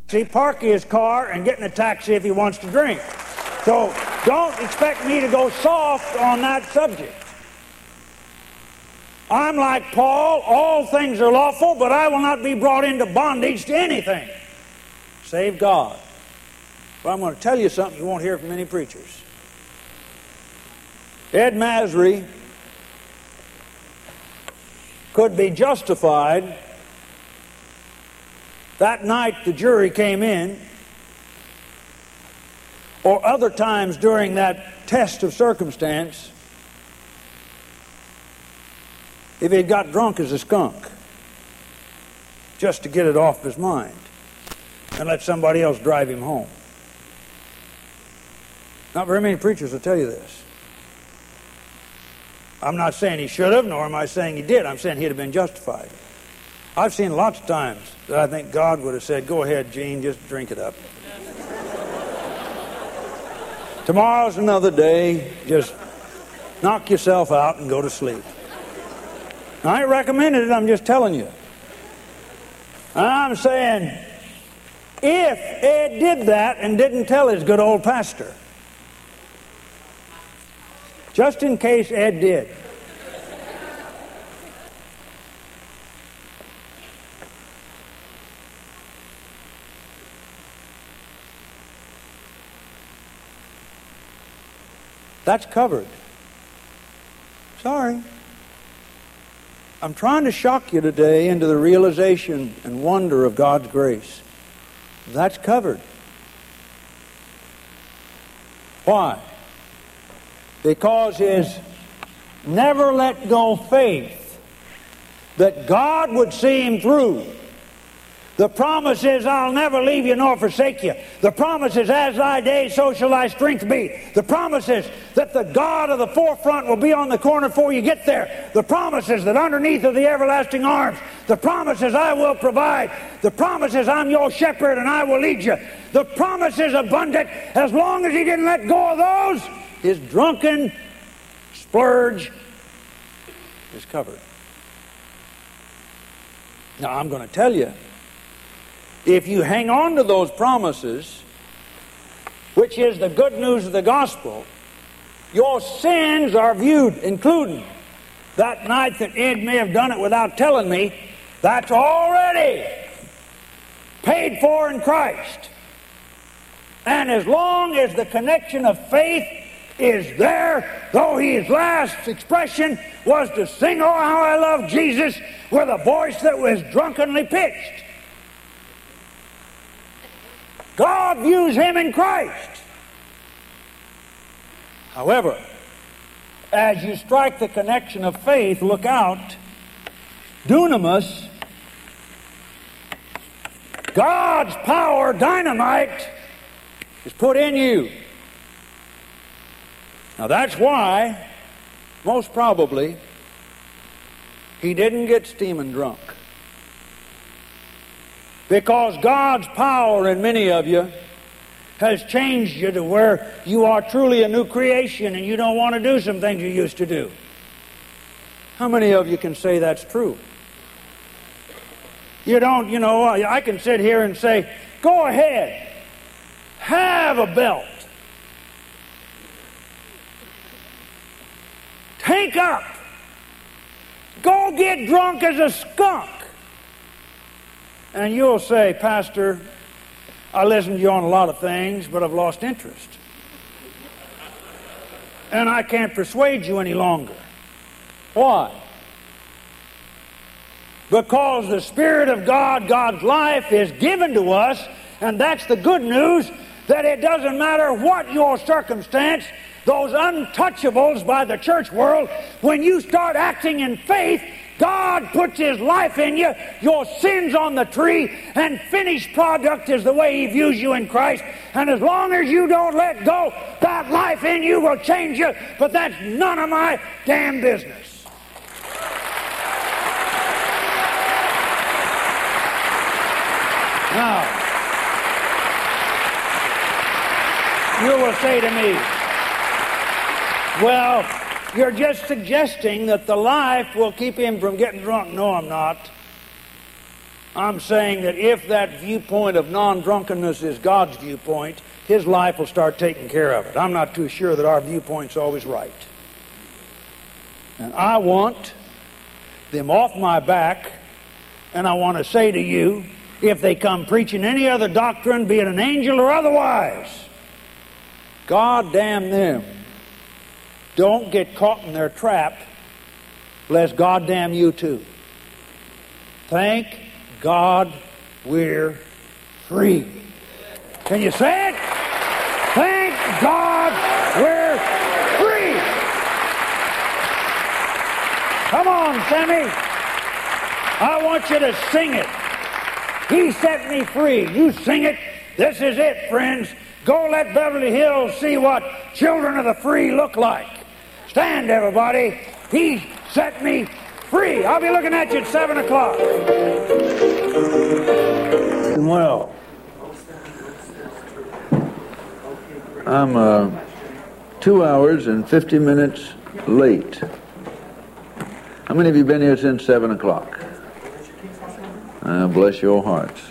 park his car and get in a taxi if he wants to drink. So don't expect me to go soft on that subject. I'm like Paul, all things are lawful, but I will not be brought into bondage to anything save God. But I'm going to tell you something you won't hear from many preachers. Ed Masry could be justified. That night the jury came in, or other times during that test of circumstance, if he'd got drunk as a skunk, just to get it off his mind and let somebody else drive him home. Not very many preachers will tell you this. I'm not saying he should have, nor am I saying he did. I'm saying he'd have been justified. I've seen lots of times that I think God would have said, go ahead, Gene, just drink it up. Tomorrow's another day. Just knock yourself out and go to sleep. I ain't recommending it, I'm just telling you. I'm saying, if Ed did that and didn't tell his good old pastor, just in case Ed did, that's covered. Sorry. I'm trying to shock you today into the realization and wonder of God's grace. That's covered. Why? Because his never let go faith that God would see him through. The promise is, I'll never leave you nor forsake you. The promise is, as thy days, so shall thy strength be. The promise is that the God of the forefront will be on the corner before you get there. The promise is that underneath of the everlasting arms. The promise is, I will provide. The promise is, I'm your shepherd and I will lead you. The promise is abundant. As long as he didn't let go of those, his drunken splurge is covered. Now, I'm going to tell you, if you hang on to those promises, which is the good news of the gospel, your sins are viewed, including that night that Ed may have done it without telling me, that's already paid for in Christ. And as long as the connection of faith is there, though his last expression was to sing, oh, how I love Jesus, with a voice that was drunkenly pitched, God views him in Christ. However, as you strike the connection of faith, look out. Dunamis, God's power, dynamite, is put in you. Now that's why, most probably, he didn't get steaming drunk. Because God's power in many of you has changed you to where you are truly a new creation and you don't want to do some things you used to do. How many of you can say that's true? You don't, I can sit here and say, go ahead, have a belt. Take up. Go get drunk as a skunk. And you'll say, Pastor, I listened to you on a lot of things, but I've lost interest. And I can't persuade you any longer. Why? Because the Spirit of God, God's life, is given to us, and that's the good news, that it doesn't matter what your circumstance, those untouchables by the church world, when you start acting in faith, God puts his life in you, your sin's on the tree, and finished product is the way he views you in Christ. And as long as you don't let go, that life in you will change you, but that's none of my damn business. Now, you will say to me, well, you're just suggesting that the life will keep him from getting drunk. No, I'm not. I'm saying that if that viewpoint of non-drunkenness is God's viewpoint, His life will start taking care of it. I'm not too sure that our viewpoint's always right. And I want them off my back, and I want to say to you, if they come preaching any other doctrine, be it an angel or otherwise, God damn them. Don't get caught in their trap, lest God damn you too. Thank God we're free. Can you say it? Thank God we're free. Come on, Sammy. I want you to sing it. He set me free. You sing it. This is it, friends. Go let Beverly Hills see what children of the free look like. Stand, everybody. He set me free. I'll be looking at you at 7 o'clock. Well, I'm 2 hours and 50 minutes late. How many of you been here since 7 o'clock? Bless your hearts.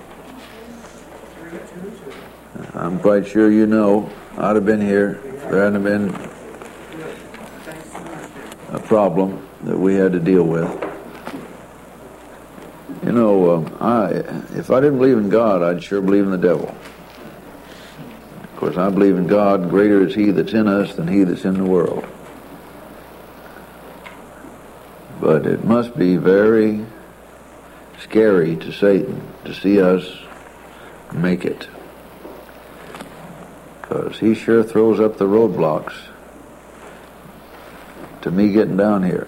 I'm quite sure you know I'd have been here if there hadn't been a problem that we had to deal with. You know, if I didn't believe in God, I'd sure believe in the devil. Of course, I believe in God. Greater is He that's in us than he that's in the world. But it must be very scary to Satan to see us make it, because he sure throws up the roadblocks to me getting down here.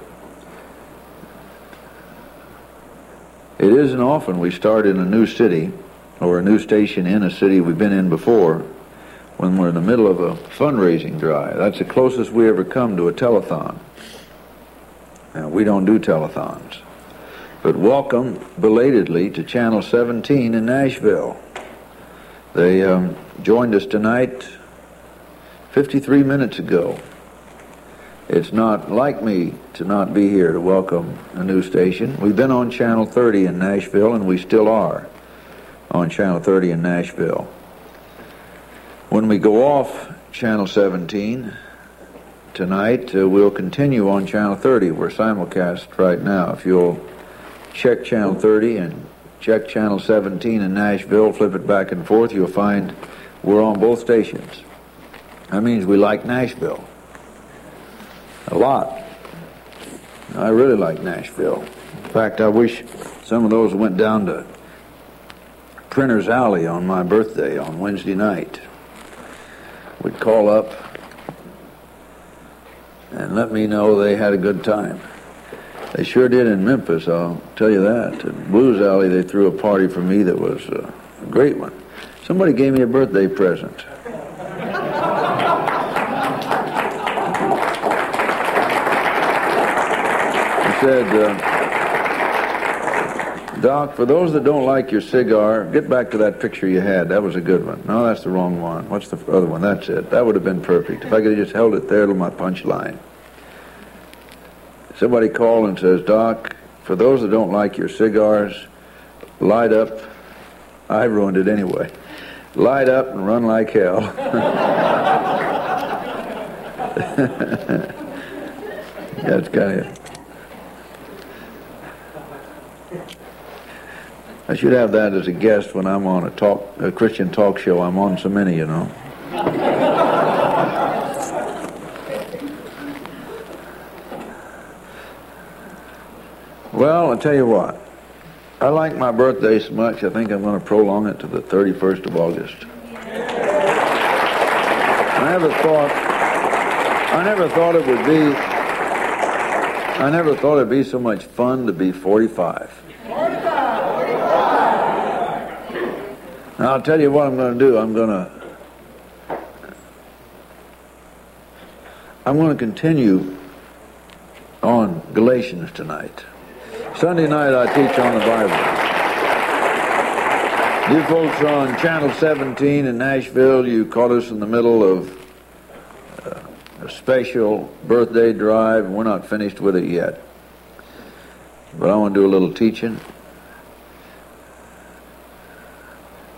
It isn't often we start in a new city or a new station in a city we've been in before when we're in the middle of a fundraising drive. That's the closest we ever come to a telethon. Now, we don't do telethons. But welcome belatedly to Channel 17 in Nashville. They joined us tonight 53 minutes ago. It's not like me to not be here to welcome a new station. We've been on Channel 30 in Nashville, and we still are on Channel 30 in Nashville. When we go off Channel 17 tonight, we'll continue on Channel 30. We're simulcast right now. If you'll check Channel 30 and check Channel 17 in Nashville, flip it back and forth, you'll find we're on both stations. That means we like Nashville a lot. I really like Nashville. In fact, I wish some of those went down to Printer's Alley on my birthday on Wednesday night. We'd call up and let me know they had a good time. They sure did in Memphis, I'll tell you that. At Blues Alley, they threw a party for me that was a great one. Somebody gave me a birthday present. He said, Doc, for those that don't like your cigar, get back to that picture you had. That was a good one. No, that's the wrong one. What's the other one? That's it. That would have been perfect. If I could have just held it there to my punchline. Somebody called and says, Doc, for those that don't like your cigars, light up. I ruined it anyway. Light up and run like hell. That's kind of... I should have that as a guest when I'm on a Christian talk show. I'm on so many, you know. Well, I'll tell you what. I like my birthday so much, I think I'm going to prolong it to the 31st of August. I never thought it'd be so much fun to be 45. Now, I'll tell you what I'm going to do. I'm going to continue on Galatians tonight. Sunday night I teach on the Bible. You folks are on Channel 17 in Nashville. You caught us in the middle of a special birthday drive. We're not finished with it yet. But I want to do a little teaching.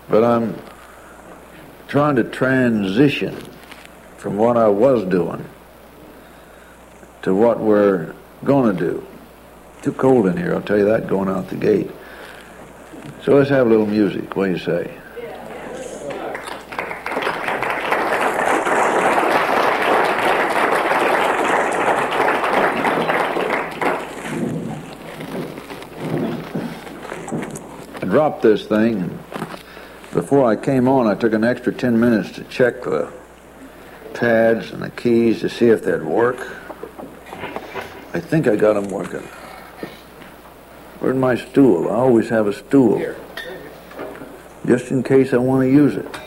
But I'm trying to transition from what I was doing to what we're going to do. Too cold in here, I'll tell you that, going out the gate. So let's have a little music. What do you say? I dropped this thing, and before I came on, I took an extra 10 minutes to check the pads and the keys to see if they'd work. I think I got them working. Where's my stool? I always have a stool. Here. Just in case I want to use it.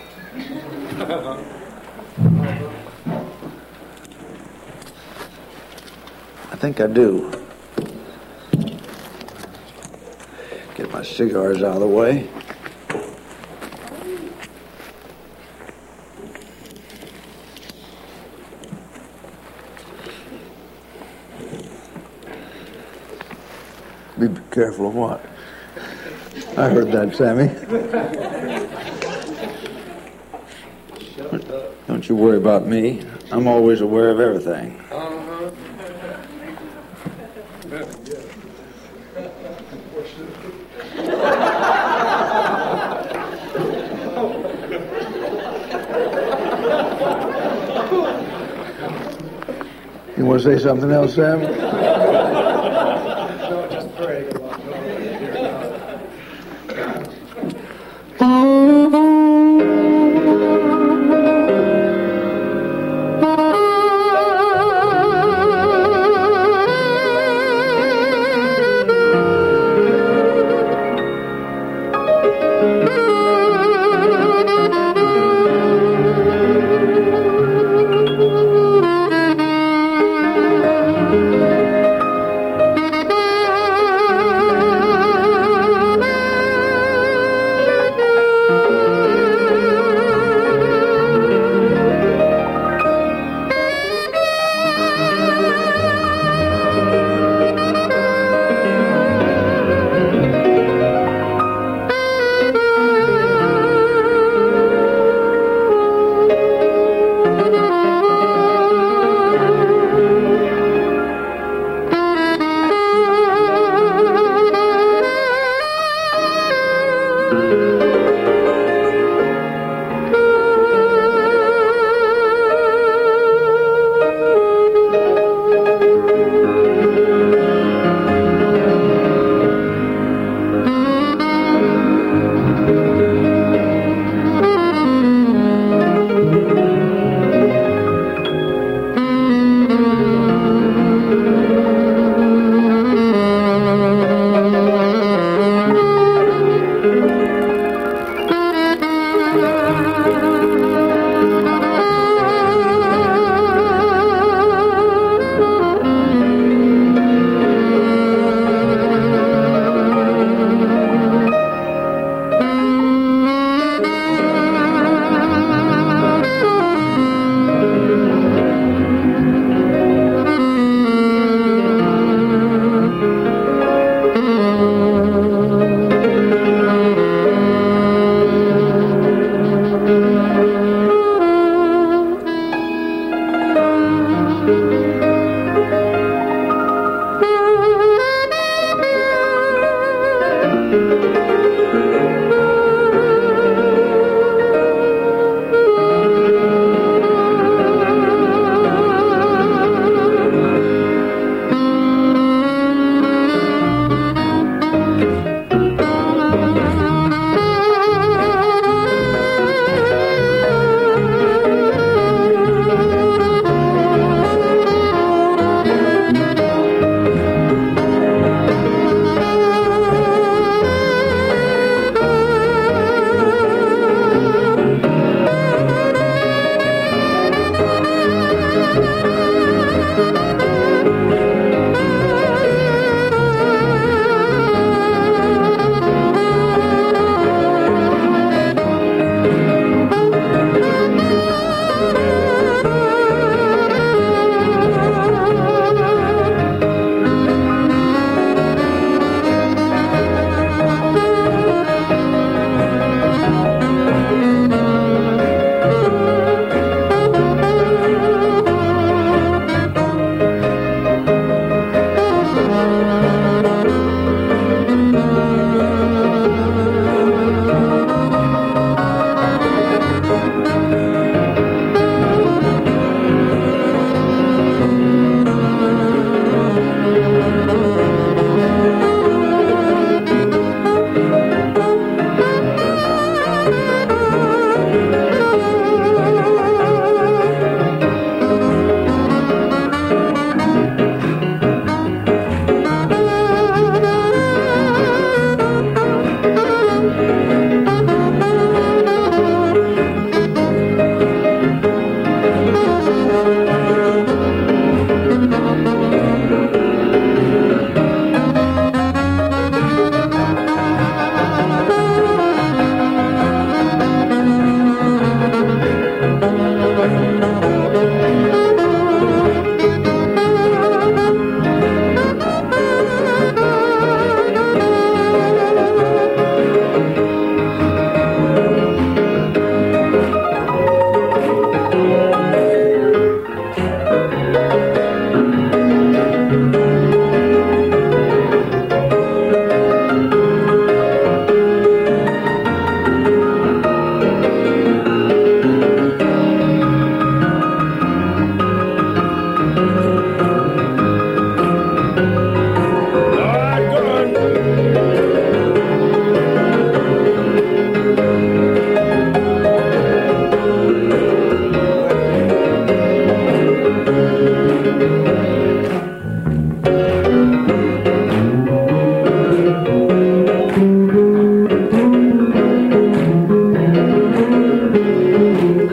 I think I do. Get my cigars out of the way. Be careful of what? I heard that, Sammy. Don't you worry about me. I'm always aware of everything. You want to say something else, Sam?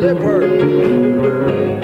lip hurt.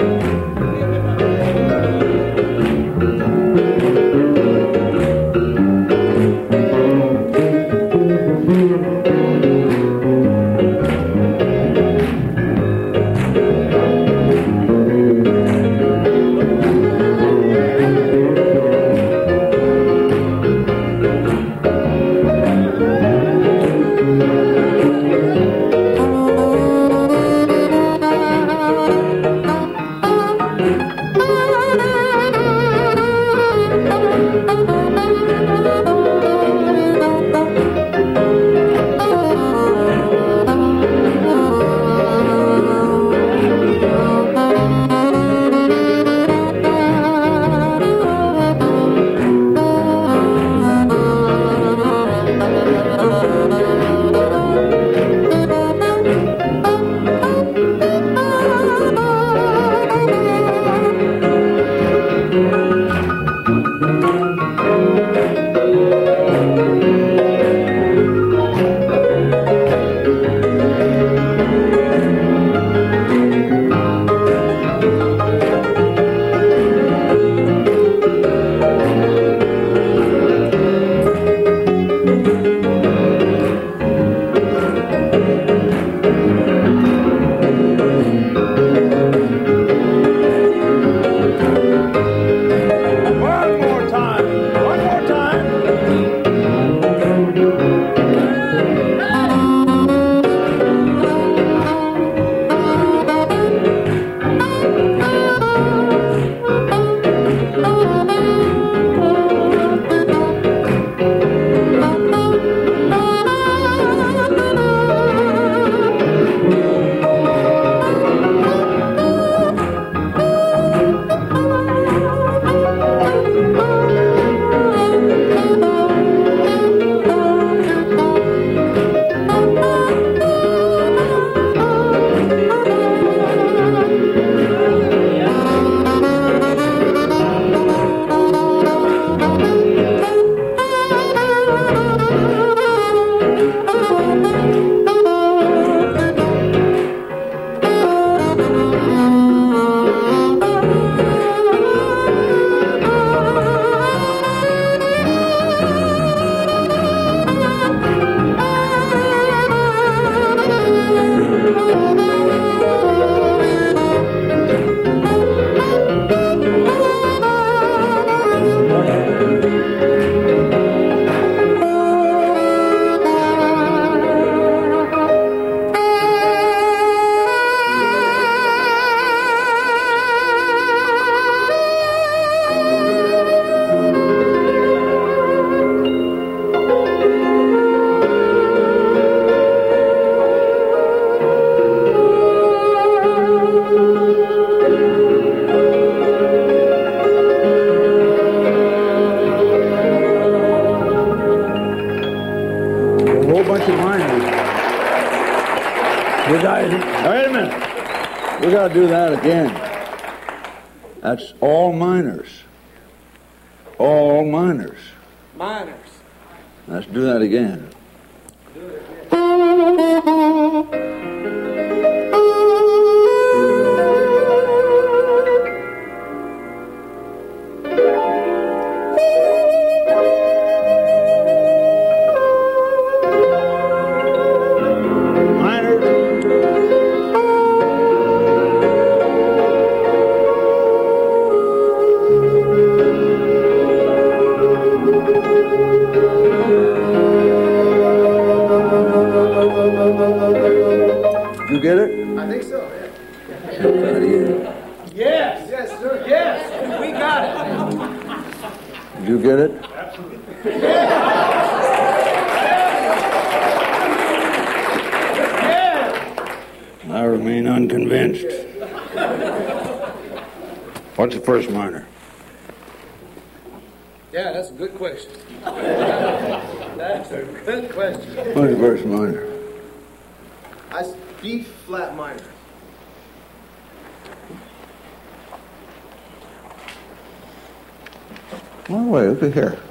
Wait a minute. We got to do that again. That's all minors. All minors. Minors. Let's do that again. You get it? I think so, yeah. Try it again. Yes. Yes, sir. Yes. We got it. Did you get it? I remain unconvinced. What's the first minor? Yeah, that's a good question. That's a good question. What's the first minor? That's B flat minor. Oh, wait, look at here.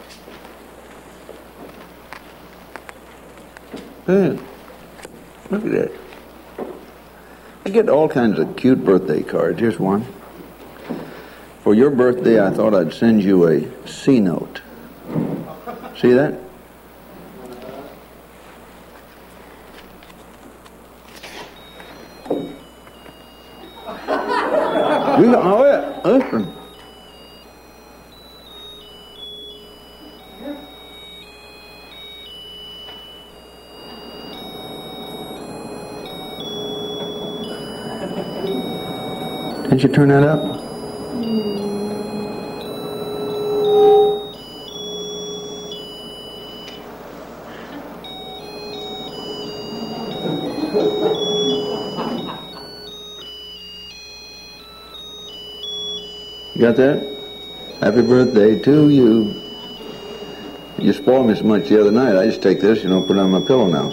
Ben, look at that. I get all kinds of cute birthday cards. Here's one. For your birthday, I thought I'd send you a C note. See that? Oh, yeah. Listen. Didn't you turn that up? You got that? Happy birthday to you. You spoiled me so much the other night. I just take this, put it on my pillow now.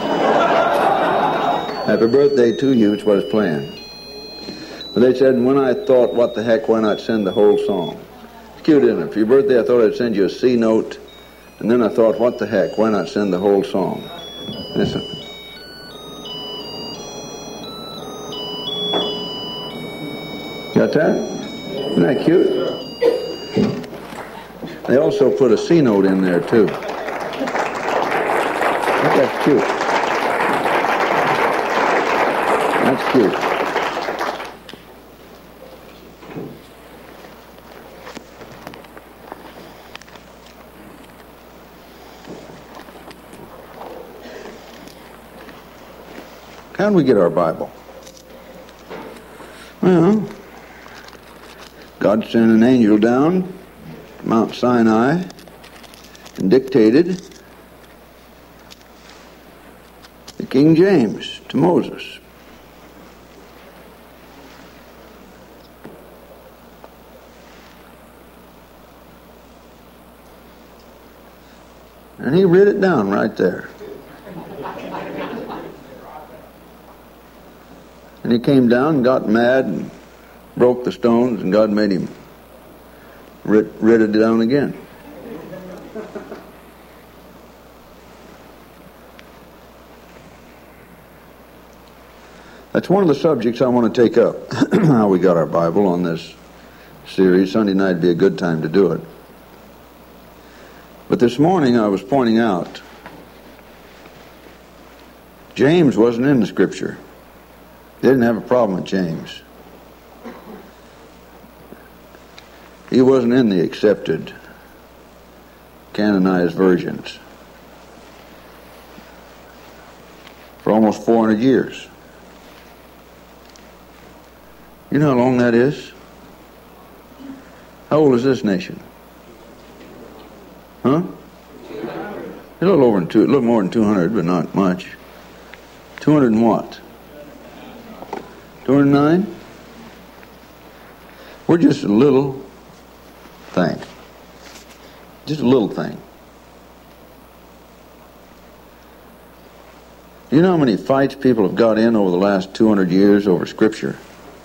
Happy birthday to you, it's what it's playing. But they said, when I thought, what the heck, why not send the whole song? It's cute, isn't it? For your birthday, I thought I'd send you a C note, and then I thought, what the heck, why not send the whole song? Listen. Got that? Isn't that cute? They also put a C note in there, too. That's cute. That's cute. How do we get our Bible? Well, God sent an angel down to Mount Sinai and dictated the King James to Moses. And he read it down right there. And he came down and got mad and broke the stones, and God made him read it down again. That's one of the subjects I want to take up, how we got our Bible on this series. Sunday night would be a good time to do it. But this morning I was pointing out James wasn't in the Scripture. They didn't have a problem with James. He wasn't in the accepted, canonized versions for almost 400 years. You know how long that is? How old is this nation? Huh? A little more than 200, but not much. 200 and what? 209? We're just a little thing. Just a little thing. Do you know how many fights people have got in over the last 200 years over Scripture?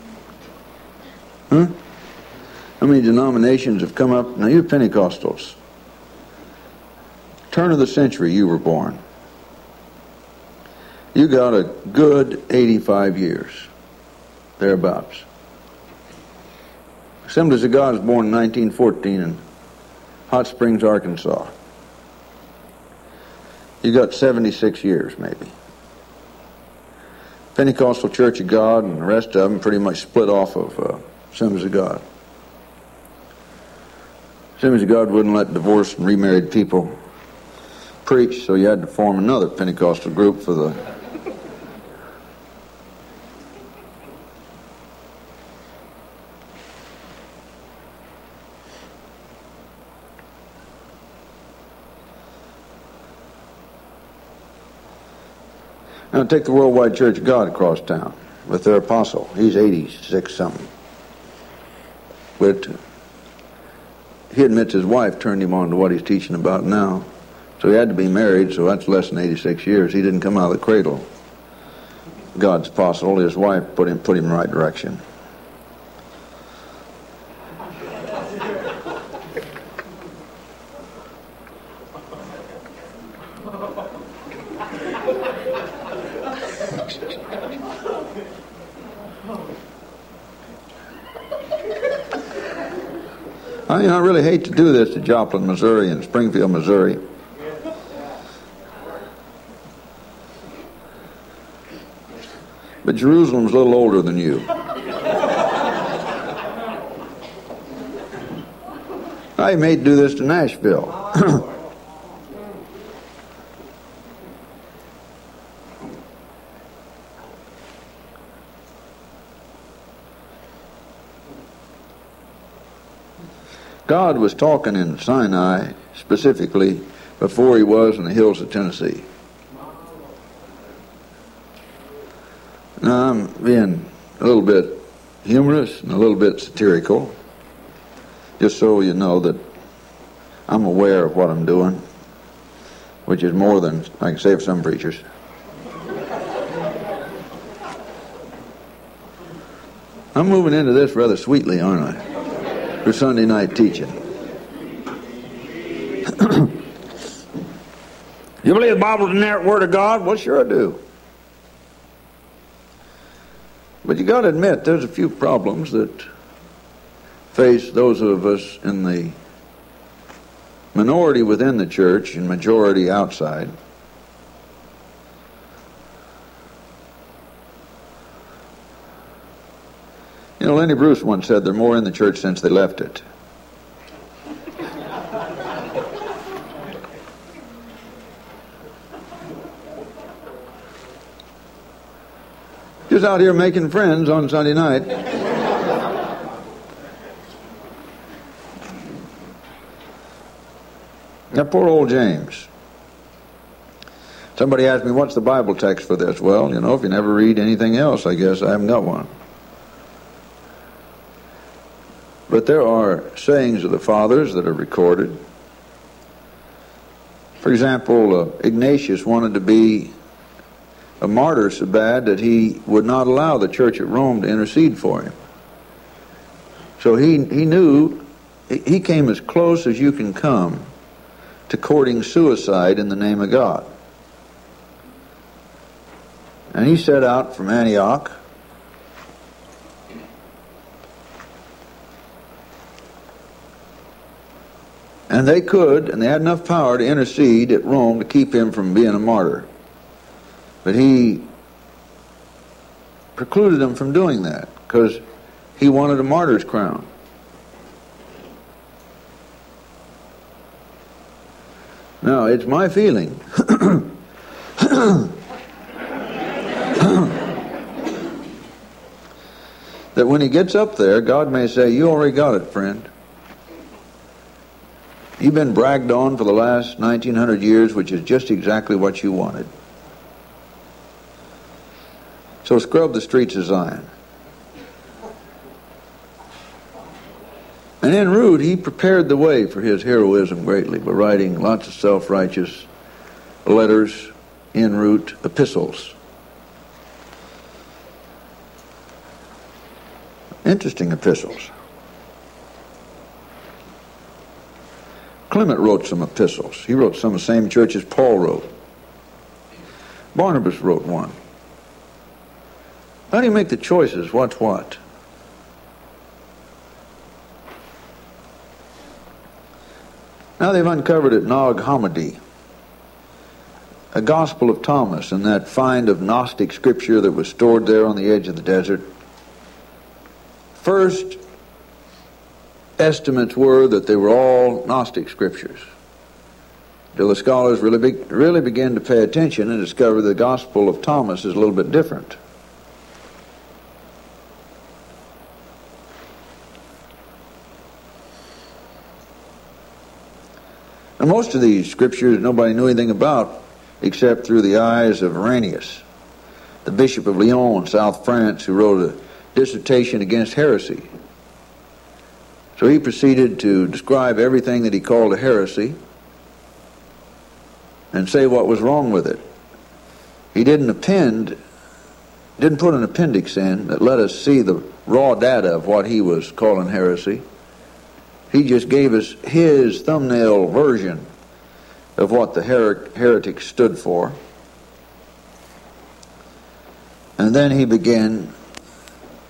Huh? How many denominations have come up? Now, you Pentecostals. Turn of the century you were born. You got a good 85 years. Thereabouts. Assemblies of God was born in 1914 in Hot Springs, Arkansas. You got 76 years, maybe. Pentecostal Church of God and the rest of them pretty much split off of Assemblies of God. Assemblies of God wouldn't let divorced and remarried people preach, so you had to form another Pentecostal group for the Now take the Worldwide Church of God across town with their apostle. He's 86 something. But he admits his wife turned him on to what he's teaching about now. So he had to be married, so that's less than 86 years. He didn't come out of the cradle. God's apostle, his wife put him in the right direction. I really hate to do this to Joplin, Missouri and Springfield, Missouri. But Jerusalem's a little older than you. I may do this to Nashville. God was talking in Sinai specifically before he was in the hills of Tennessee. Now I'm being a little bit humorous and a little bit satirical, just so you know that I'm aware of what I'm doing, which is more than I can say of some preachers. I'm moving into this rather sweetly, aren't I? For Sunday night teaching. You believe the Bible's the inerrant Word of God? Well, sure I do. But you got to admit, there's a few problems that face those of us in the minority within the church and majority outside. You know, Lenny Bruce once said they're more in the church since they left it. Just out here making friends on Sunday night. Now, poor old James. Somebody asked me, what's the Bible text for this? Well, you know, if you never read anything else, I guess I haven't got one. But there are sayings of the fathers that are recorded. For example, Ignatius wanted to be a martyr so bad that he would not allow the church at Rome to intercede for him. So he knew, he came as close as you can come to courting suicide in the name of God. And he set out from Antioch. And they had enough power to intercede at Rome to keep him from being a martyr. But he precluded them from doing that because he wanted a martyr's crown. Now, it's my feeling that when he gets up there, God may say, you already got it, friend. You've been bragged on for the last 1900 years, which is just exactly what you wanted. So scrub the streets of Zion. And en route, he prepared the way for his heroism greatly by writing lots of self-righteous letters, en route epistles. Interesting epistles. Clement wrote some epistles. He wrote some of the same churches Paul wrote. Barnabas wrote one. How do you make the choices? What's what? Now they've uncovered at Nag Hammadi a Gospel of Thomas and that find of Gnostic scripture that was stored there on the edge of the desert. First estimates were that they were all Gnostic scriptures, till the scholars really began to pay attention and discover the Gospel of Thomas is a little bit different. And most of these scriptures nobody knew anything about except through the eyes of Irenaeus, the Bishop of Lyon in South France, who wrote a dissertation against heresy. So he proceeded to describe everything that he called a heresy and say what was wrong with it. He didn't put an appendix in that let us see the raw data of what he was calling heresy. He just gave us his thumbnail version of what the heretic stood for. And then he began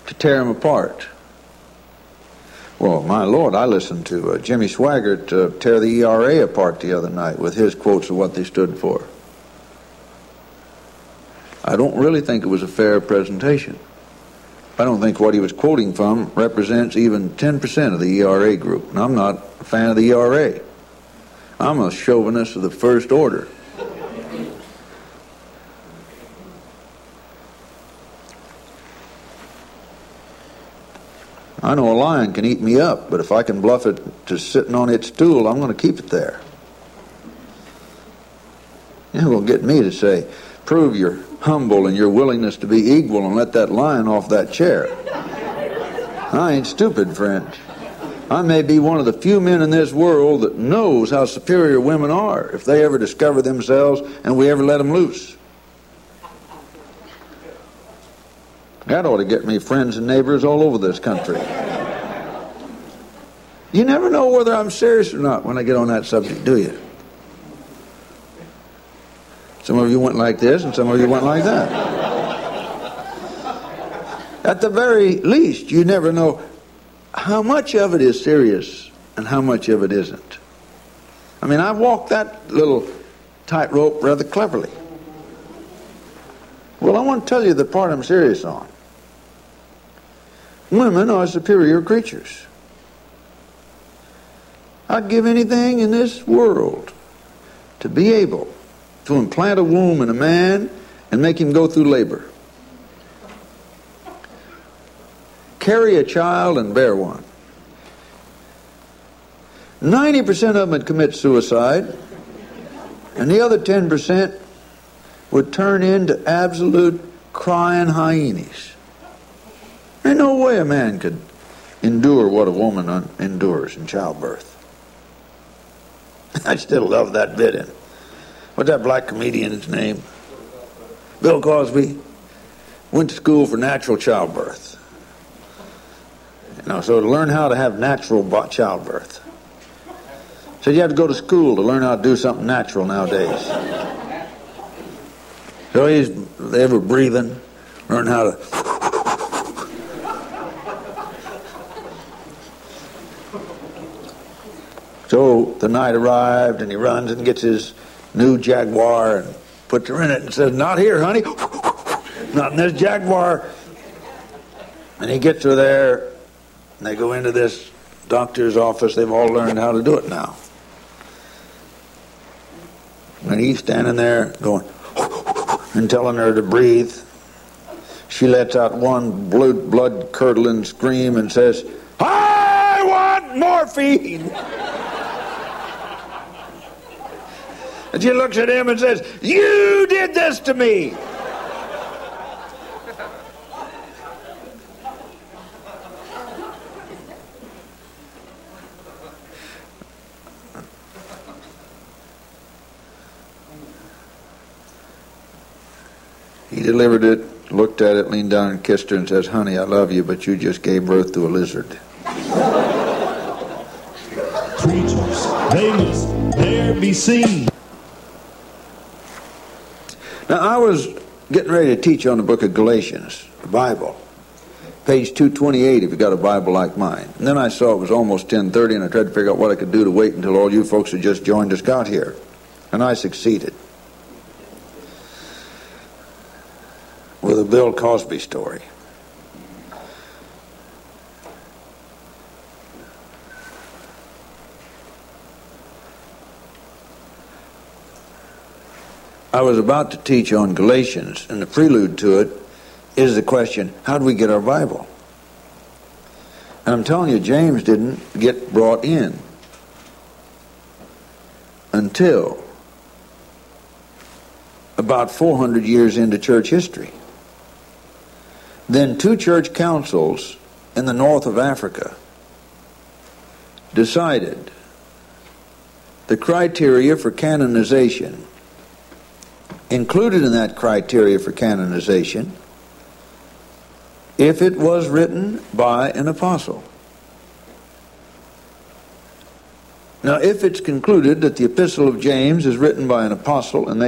to tear them apart. Well, my Lord, I listened to Jimmy Swaggart tear the ERA apart the other night with his quotes of what they stood for. I don't really think it was a fair presentation. I don't think what he was quoting from represents even 10% of the ERA group. And I'm not a fan of the ERA. I'm a chauvinist of the first order. I know a lion can eat me up, but if I can bluff it to sitting on its stool, I'm going to keep it there. You're going to get me to say, prove you're humble and your willingness to be equal and let that lion off that chair. I ain't stupid, friend. I may be one of the few men in this world that knows how superior women are if they ever discover themselves and we ever let them loose. That ought to get me friends and neighbors all over this country. You never know whether I'm serious or not when I get on that subject, do you? Some of you went like this and some of you went like that. At the very least, you never know how much of it is serious and how much of it isn't. I mean, I walked that little tightrope rather cleverly. Well, I want to tell you the part I'm serious on. Women are superior creatures. I'd give anything in this world to be able to implant a womb in a man and make him go through labor. Carry a child and bear one. 90% of them would commit suicide, and the other 10% would turn into absolute crying hyenas. There's no way a man could endure what a woman endures in childbirth. I still love that bit in. What's that black comedian's name? Bill Cosby. Went to school for natural childbirth. So to learn how to have natural childbirth. So you have to go to school to learn how to do something natural nowadays. So they were breathing, learn how to... So the night arrived, and he runs and gets his new Jaguar and puts her in it and says, "Not here, honey. Not in this Jaguar." And he gets her there, and they go into this doctor's office. They've all learned how to do it now. And he's standing there going and telling her to breathe. She lets out one blood-curdling scream and says, "I want morphine!" And she looks at him and says, "You did this to me!" He delivered it, looked at it, leaned down and kissed her and says, "Honey, I love you, but you just gave birth to a lizard." Preachers, they must there be seen. Now, I was getting ready to teach on the book of Galatians, the Bible, page 228 if you got a Bible like mine. And then I saw it was almost 10:30, and I tried to figure out what I could do to wait until all you folks who just joined us got here. And I succeeded. With a Bill Cosby story. I was about to teach on Galatians, and the prelude to it is the question, how do we get our Bible? And I'm telling you, James didn't get brought in until about 400 years into church history. Then 2 church councils in the north of Africa decided the criteria for canonization. Included in that criteria for canonization, if it was written by an apostle. Now, if it's concluded that the Epistle of James is written by an apostle and they